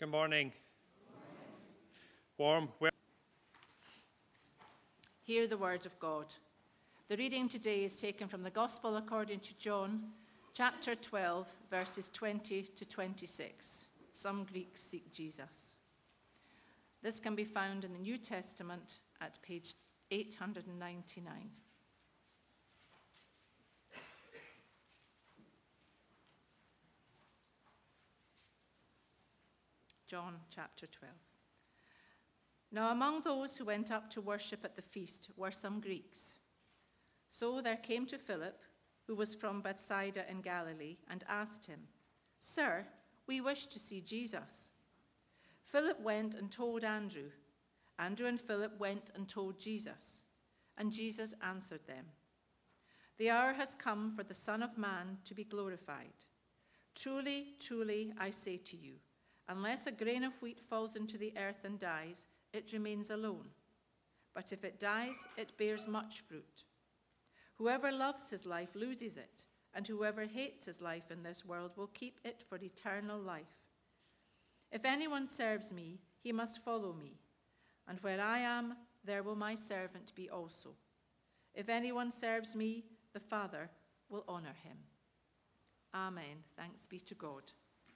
Good morning. Warm. Hear the word of God. The reading today is taken from the Gospel according to John, chapter 12, verses 20 to 26. Some Greeks seek Jesus. This can be found in the New Testament at page 899. John chapter 12. Now among those who went up to worship at the feast were some Greeks. So there came to Philip, who was from Bethsaida in Galilee, and asked him, "Sir, we wish to see Jesus." Philip went and told Andrew. Andrew and Philip went and told Jesus. And Jesus answered them, "The hour has come for the Son of Man to be glorified. Truly, truly, I say to you, unless a grain of wheat falls into the earth and dies, it remains alone. But if it dies, it bears much fruit. Whoever loves his life loses it, and whoever hates his life in this world will keep it for eternal life. If anyone serves me, he must follow me, and where I am, there will my servant be also. If anyone serves me, the Father will honor him." Amen. Thanks be to God.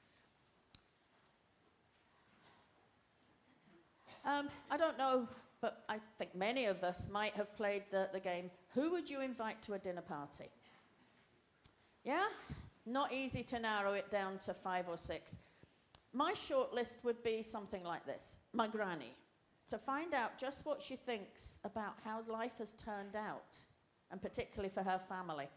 I don't know, but I think many of us might have played the game, who would you invite to a dinner party? Yeah? Not easy to narrow it down to 5 or 6. My short list would be something like this. My granny, to find out just what she thinks about how life has turned out, and particularly for her family.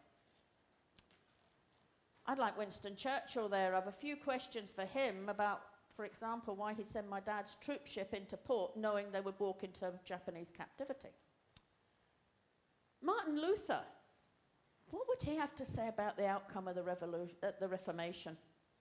I'd like Winston Churchill there. I have a few questions for him about, for example, why he sent my dad's troop ship into port knowing they would walk into Japanese captivity. Martin Luther, what would he have to say about the outcome of the Reformation?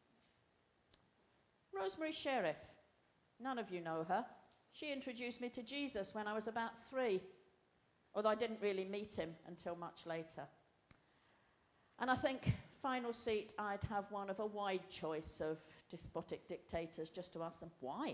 Rosemary Sheriff, none of you know her. She introduced me to Jesus when I was about 3, although I didn't really meet him until much later. And I think, final seat, I'd have one of a wide choice of despotic dictators just to ask them why.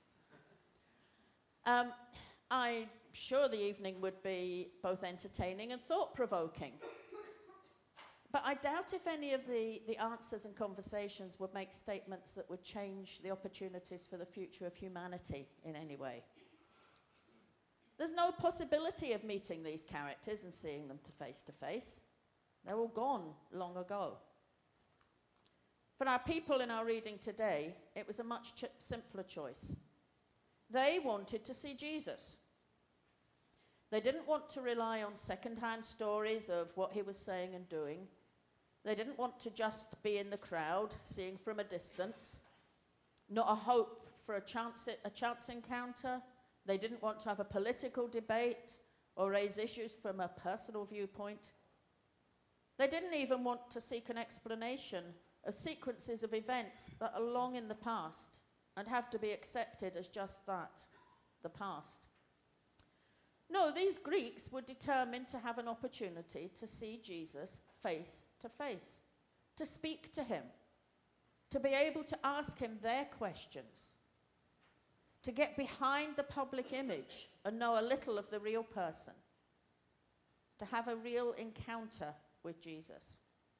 I'm sure the evening would be both entertaining and thought-provoking. But I doubt if any of the answers and conversations would make statements that would change the opportunities for the future of humanity in any way. There's no possibility of meeting these characters and seeing them face to face. They're all gone long ago. For our people in our reading today, it was a much simpler choice. They wanted to see Jesus. They didn't want to rely on second-hand stories of what he was saying and doing. They didn't want to just be in the crowd, seeing from a distance. Not a hope for a chance encounter. They didn't want to have a political debate or raise issues from a personal viewpoint. They didn't even want to seek an explanation of sequences of events that are long in the past and have to be accepted as just that, the past. No, these Greeks were determined to have an opportunity to see Jesus face to face, to speak to him, to be able to ask him their questions, to get behind the public image and know a little of the real person, to have a real encounter with Jesus.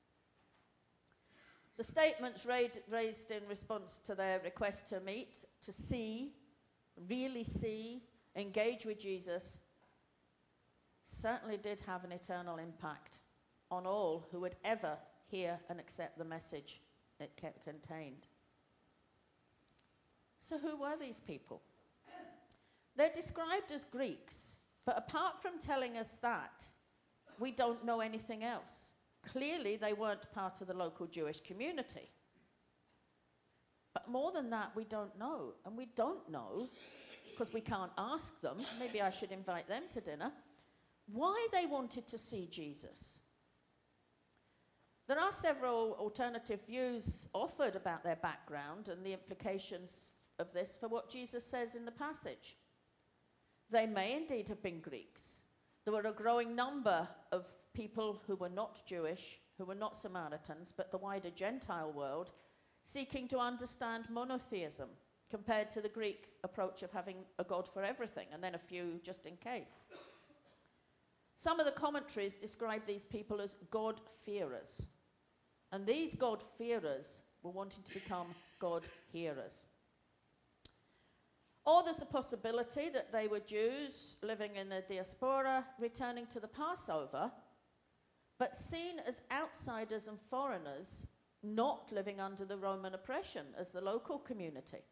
The statements raised in response to their request to meet, to see, really see, engage with Jesus, certainly did have an eternal impact on all who would ever hear and accept the message it contained. So who were these people? They're described as Greeks, but apart from telling us that, we don't know anything else. Clearly, they weren't part of the local Jewish community. But more than that, we don't know. And we don't know, because we can't ask them, maybe I should invite them to dinner, why they wanted to see Jesus. There are several alternative views offered about their background and the implications of this for what Jesus says in the passage. They may indeed have been Greeks. There were a growing number of people who were not Jewish, who were not Samaritans, but the wider Gentile world, seeking to understand monotheism, compared to the Greek approach of having a God for everything and then a few just in case. Some of the commentaries describe these people as God-fearers. And these God-fearers were wanting to become God-hearers. Or there's the possibility that they were Jews living in the diaspora, returning to the Passover, but seen as outsiders and foreigners, not living under the Roman oppression as the local community.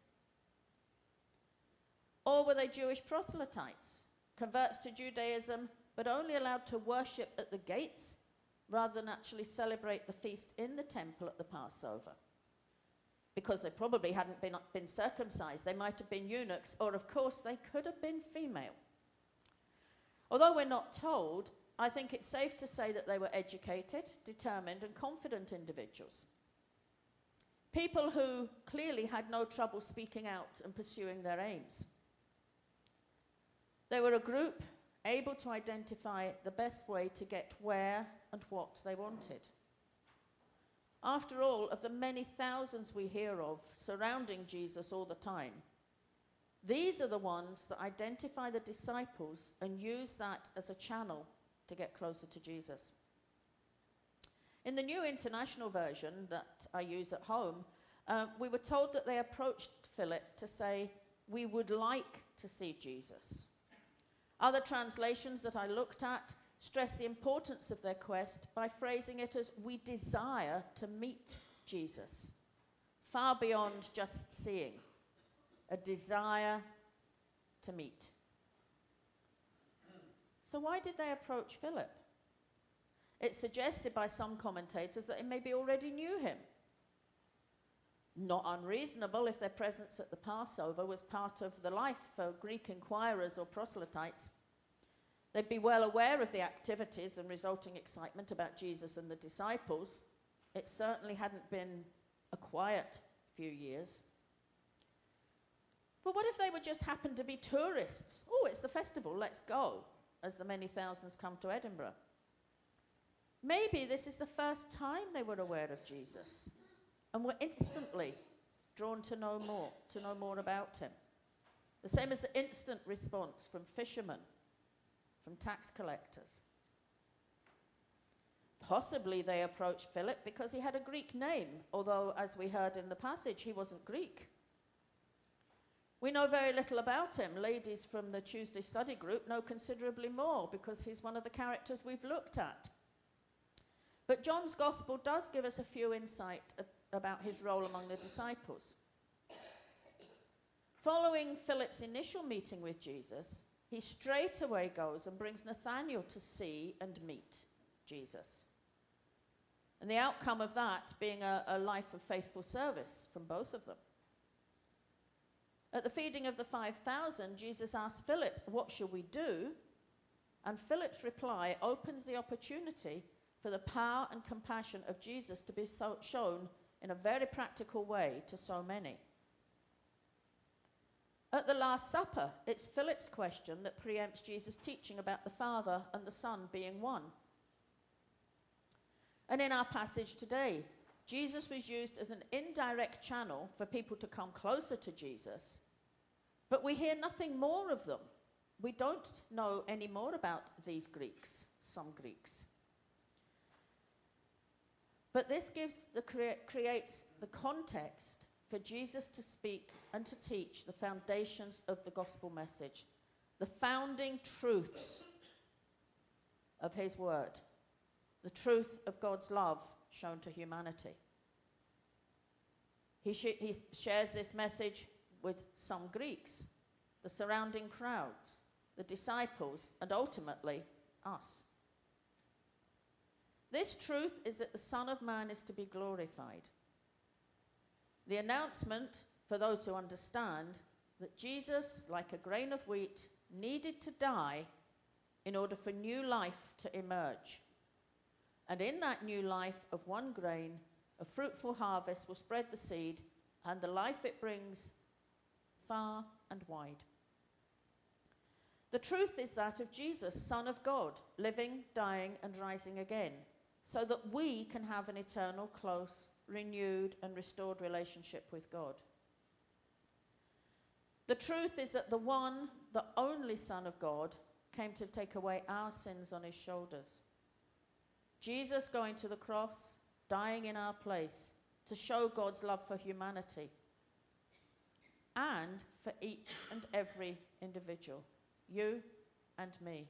Or were they Jewish proselytes, converts to Judaism, but only allowed to worship at the gates rather than actually celebrate the feast in the temple at the Passover? Because they probably hadn't been circumcised. They might have been eunuchs, or of course they could have been female. Although we're not told, I think it's safe to say that they were educated, determined and confident individuals. People who clearly had no trouble speaking out and pursuing their aims. They were a group able to identify the best way to get where and what they wanted. After all, of the many thousands we hear of surrounding Jesus all the time, these are the ones that identify the disciples and use that as a channel to get closer to Jesus. In the New International Version that I use at home, we were told that they approached Philip to say, "We would like to see Jesus." Other translations that I looked at stress the importance of their quest by phrasing it as, "We desire to meet Jesus," far beyond just seeing, a desire to meet. So why did they approach Philip? It's suggested by some commentators that they maybe already knew him. Not unreasonable if their presence at the Passover was part of the life for Greek inquirers or proselytes. They'd be well aware of the activities and resulting excitement about Jesus and the disciples. It certainly hadn't been a quiet few years. But what if they would just happen to be tourists? Oh, it's the festival, let's go, as the many thousands come to Edinburgh. Maybe this is the first time they were aware of Jesus and were instantly drawn to know more about him. The same as the instant response from fishermen, from tax collectors. Possibly they approached Philip because he had a Greek name, although, as we heard in the passage, he wasn't Greek. We know very little about him. Ladies from the Tuesday study group know considerably more because he's one of the characters we've looked at. But John's Gospel does give us a few insight about his role among the disciples. Following Philip's initial meeting with Jesus, he straight away goes and brings Nathanael to see and meet Jesus. And the outcome of that being a life of faithful service from both of them. At the feeding of the 5,000, Jesus asked Philip, "What shall we do?" And Philip's reply opens the opportunity for the power and compassion of Jesus to be shown in a very practical way to so many. At the Last Supper, it's Philip's question that preempts Jesus' teaching about the Father and the Son being one. And in our passage today, Jesus was used as an indirect channel for people to come closer to Jesus, but we hear nothing more of them. We don't know any more about these Greeks, some Greeks. But this creates the context for Jesus to speak and to teach the foundations of the gospel message, the founding truths of his word, the truth of God's love shown to humanity. He shares this message with some Greeks, the surrounding crowds, the disciples, and ultimately us. This truth is that the Son of Man is to be glorified. The announcement, for those who understand, that Jesus, like a grain of wheat, needed to die in order for new life to emerge. And in that new life of one grain, a fruitful harvest will spread the seed, and the life it brings far and wide. The truth is that of Jesus, Son of God, living, dying, and rising again, so that we can have an eternal, close, renewed, and restored relationship with God. The truth is that the one, the only Son of God, came to take away our sins on his shoulders. Jesus going to the cross, dying in our place to show God's love for humanity and for each and every individual, you and me.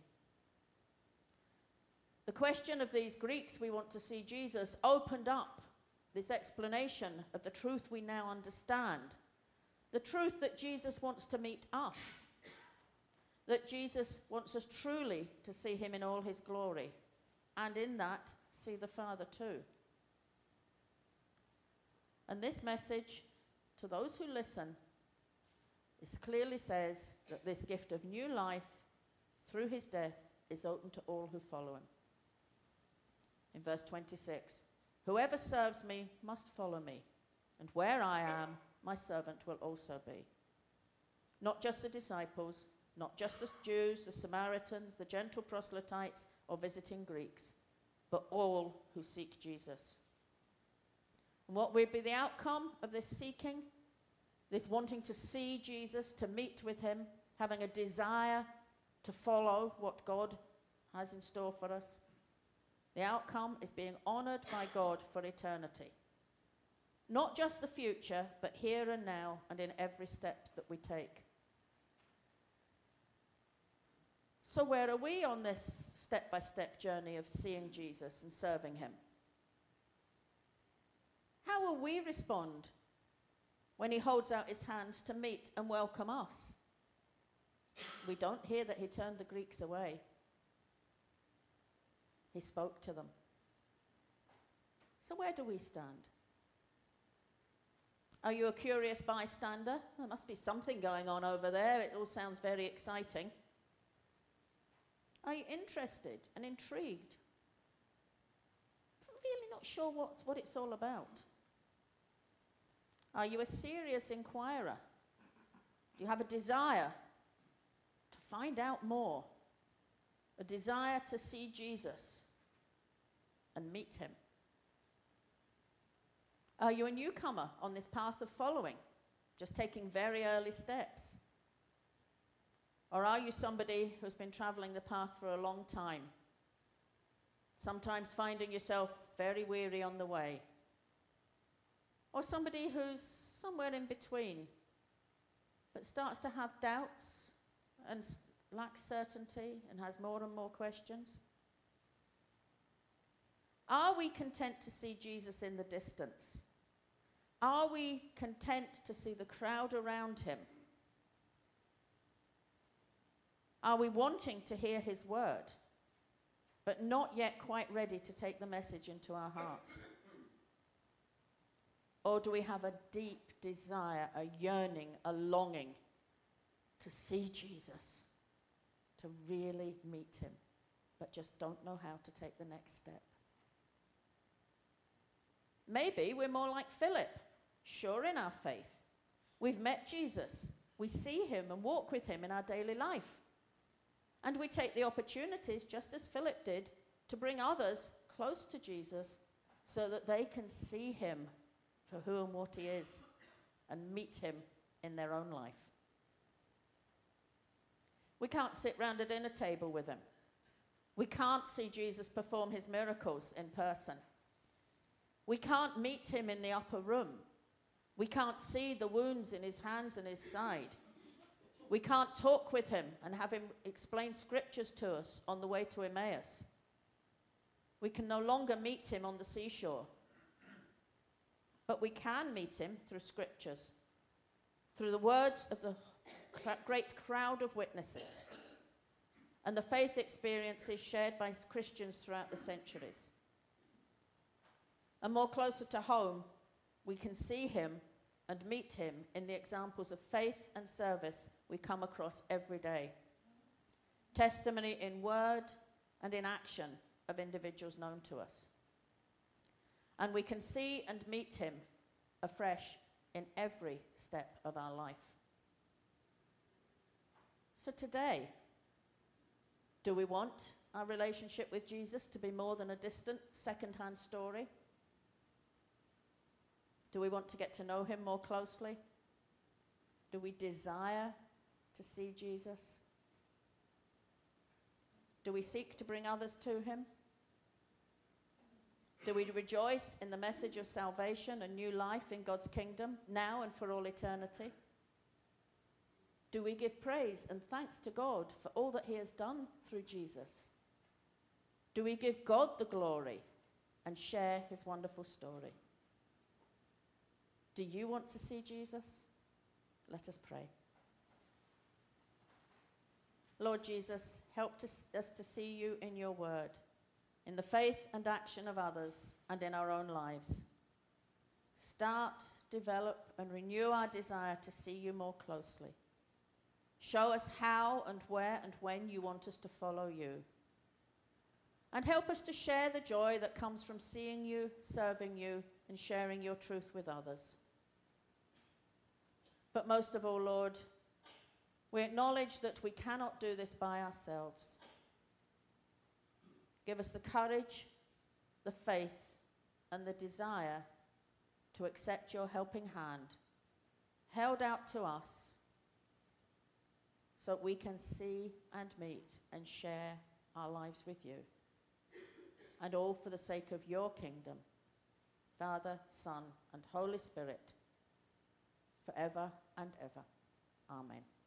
The question of these Greeks, we want to see Jesus, opened up this explanation of the truth we now understand. The truth that Jesus wants to meet us. That Jesus wants us truly to see him in all his glory. And in that, see the Father too. And this message, to those who listen, this clearly says that this gift of new life through his death is open to all who follow him. In verse 26, whoever serves me must follow me, and where I am, my servant will also be. Not just the disciples, not just the Jews, the Samaritans, the gentle proselytes, or visiting Greeks, but all who seek Jesus. And what will be the outcome of this seeking, this wanting to see Jesus, to meet with him, having a desire to follow what God has in store for us? The outcome is being honored by God for eternity. Not just the future, but here and now and in every step that we take. So where are we on this step-by-step journey of seeing Jesus and serving him? How will we respond when he holds out his hands to meet and welcome us? We don't hear that he turned the Greeks away. He spoke to them. So where do we stand? Are you a curious bystander? There must be something going on over there. It all sounds very exciting. Are you interested and intrigued? Really not sure what it's all about. Are you a serious inquirer? Do you have a desire to find out more? A desire to see Jesus and meet him? Are you a newcomer on this path of following, just taking very early steps? Or are you somebody who's been traveling the path for a long time, sometimes finding yourself very weary on the way? Or somebody who's somewhere in between, but starts to have doubts and lacks certainty and has more and more questions? Are we content to see Jesus in the distance? Are we content to see the crowd around him? Are we wanting to hear his word, but not yet quite ready to take the message into our hearts? Or do we have a deep desire, a yearning, a longing to see Jesus, to really meet him, but just don't know how to take the next step? Maybe we're more like Philip, sure in our faith. We've met Jesus. We see him and walk with him in our daily life. And we take the opportunities, just as Philip did, to bring others close to Jesus so that they can see him for who and what he is and meet him in their own life. We can't sit round a dinner table with him. We can't see Jesus perform his miracles in person. We can't meet him in the upper room. We can't see the wounds in his hands and his side. We can't talk with him and have him explain scriptures to us on the way to Emmaus. We can no longer meet him on the seashore. But we can meet him through scriptures, through the words of the great crowd of witnesses and the faith experiences shared by Christians throughout the centuries. And more closer to home, we can see him and meet him in the examples of faith and service we come across every day. Testimony in word and in action of individuals known to us. And we can see and meet him afresh in every step of our life. So today, do we want our relationship with Jesus to be more than a distant, second-hand story? Do we want to get to know him more closely? Do we desire to see Jesus? Do we seek to bring others to him? Do we rejoice in the message of salvation and new life in God's kingdom, now and for all eternity? Do we give praise and thanks to God for all that he has done through Jesus? Do we give God the glory and share his wonderful story? Do you want to see Jesus? Let us pray. Lord Jesus, help us to see you in your word, in the faith and action of others, and in our own lives. Start, develop, and renew our desire to see you more closely. Show us how and where and when you want us to follow you. And help us to share the joy that comes from seeing you, serving you, and sharing your truth with others. But most of all, Lord, we acknowledge that we cannot do this by ourselves. Give us the courage, the faith, and the desire to accept your helping hand, held out to us, so that we can see and meet and share our lives with you. And all for the sake of your kingdom, Father, Son, and Holy Spirit, forever and ever. Amen.